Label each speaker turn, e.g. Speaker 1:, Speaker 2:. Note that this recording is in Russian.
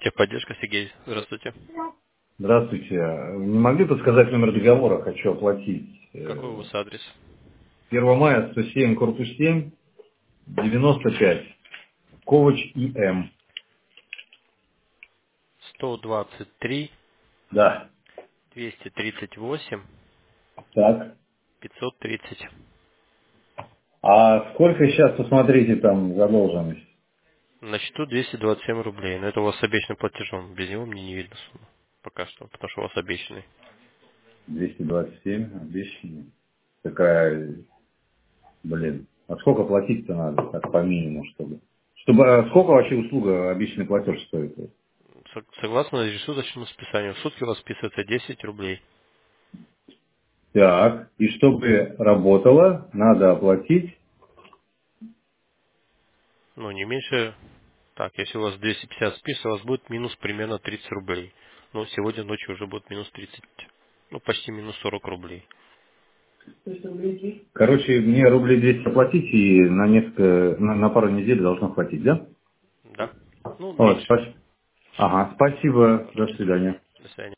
Speaker 1: Техподдержка, Сергей. Здравствуйте.
Speaker 2: Здравствуйте. Не могли подсказать номер договора? Хочу оплатить.
Speaker 1: Какой у вас адрес?
Speaker 2: 1 мая, 107, корпус 7, 95. Ковач ИМ.
Speaker 1: 123
Speaker 2: Да.
Speaker 1: 238
Speaker 2: Так.
Speaker 1: 530.
Speaker 2: А сколько сейчас, посмотрите, там задолженность?
Speaker 1: На счету 227 рублей. Но это у вас с обещанным платежом. Без него мне не видно сумму. Пока что, потому что у вас обещанный.
Speaker 2: 227, обещанный. Такая, блин. А сколько платить-то надо, так по минимуму, чтобы? Сколько вообще услуга, обещанный платеж стоит?
Speaker 1: Согласно ежесуточному списанию, в сутки у вас списывается 10 рублей.
Speaker 2: Так. И чтобы работало, надо оплатить.
Speaker 1: Ну, не меньше. Так, если у вас 250 список, у вас будет минус примерно 30 рублей. Ну, сегодня ночью уже будет минус 30. Ну, почти минус 40 рублей.
Speaker 2: Короче, мне рублей 200 оплатить и на пару недель должно хватить, да?
Speaker 1: Да? Ну,
Speaker 2: Вот,
Speaker 1: меньше.
Speaker 2: спасибо. Ага, спасибо. До свидания.
Speaker 1: До свидания.